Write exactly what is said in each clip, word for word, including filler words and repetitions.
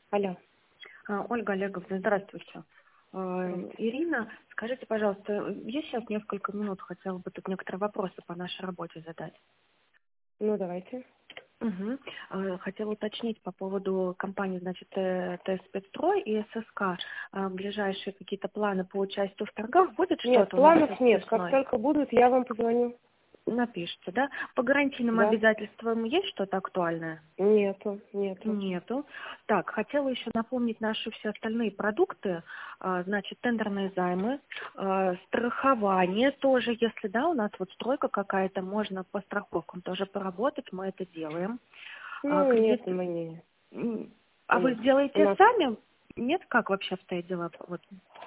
Алло. А, Ольга Олеговна, здравствуйте. А, Здравствуйте. Ирина, скажите, пожалуйста, есть сейчас несколько минут, хотела бы тут некоторые вопросы по нашей работе задать. Ну, давайте. Угу. А, Хотела уточнить по поводу компании, значит, э, ТС Спецстрой и ССК. А, Ближайшие какие-то планы по участию в торгах? Будет Нет, что-то у нас планов нет. Как весной? только будут, я вам позвоню. Напишите, да? По гарантийным Да. обязательствам есть что-то актуальное? Нету, нету. Нету. Так, хотела еще напомнить наши все остальные продукты. А, Значит, тендерные займы, а, страхование тоже, если, да, у нас вот стройка какая-то, можно по страховкам тоже поработать, мы это делаем. А, Ну, Кредит, нет, мы не... м, а У вы нас... У сделаете нас... сами? Нет, как вообще обстоят дела? Вот.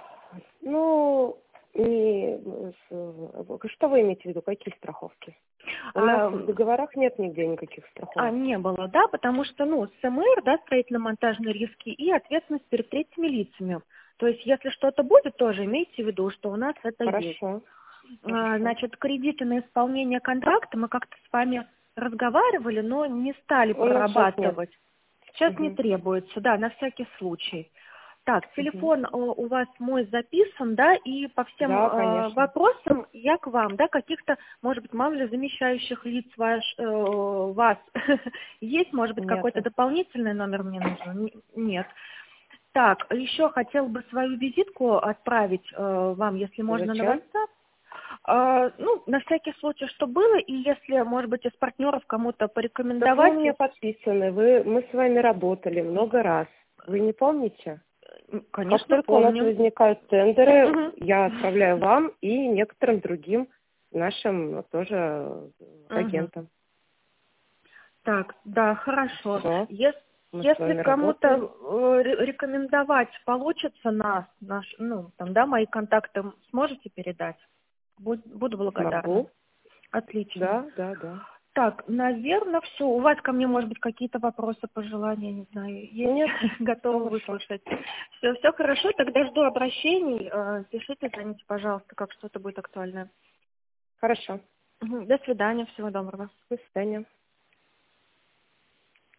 Ну, не... с- Что вы имеете в виду? Какие страховки? У нас А, в договорах нет нигде никаких а, страховок. не было, да, потому что, ну, СМР, да, строительно-монтажные риски и ответственность перед третьими лицами. То есть, если что-то будет, тоже имейте в виду, что у нас это есть. Хорошо, А, хорошо. Значит, кредиты на исполнение контракта мы как-то с вами разговаривали, но не стали У нас сейчас нет. прорабатывать. Сейчас не Угу. требуется, да, на всякий случай. Так, Угу. телефон э, у вас мой записан, да, и по всем Да, э, конечно. вопросам я к вам, да, каких-то, может быть, мало ли замещающих лиц ваш, э, вас есть, может быть, какой-то Нету. дополнительный номер мне нужен? Н- Нет. Так, еще хотел бы свою визитку отправить э, вам, если можно, на Зачем? WhatsApp. А, ну, на всякий случай, что было, и если, может быть, из партнеров кому-то Так вы у порекомендовать, меня если- подписаны, вы, мы с вами работали много раз. Вы не помните? М, Как конечно, только у нас помню. возникают тендеры, Мгм. я отправляю вам и некоторым другим нашим тоже Мгм. агентам. Так, да, хорошо. Все, Ес- мы с Если вами кому-то работаем. э, ре- рекомендовать получится нас, наш, ну, там, да, мои контакты сможете передать? Буд- Буду благодарна. Могу. Отлично. Да, да, да. Так, наверное, все. У вас ко мне, может быть, какие-то вопросы, пожелания, не знаю, есть? Нет, все Готова хорошо. выслушать. Все, все хорошо, тогда жду обращений. Э, Пишите, звоните, пожалуйста, как что-то будет актуальное. Хорошо. Мгм. До свидания, всего доброго. До свидания.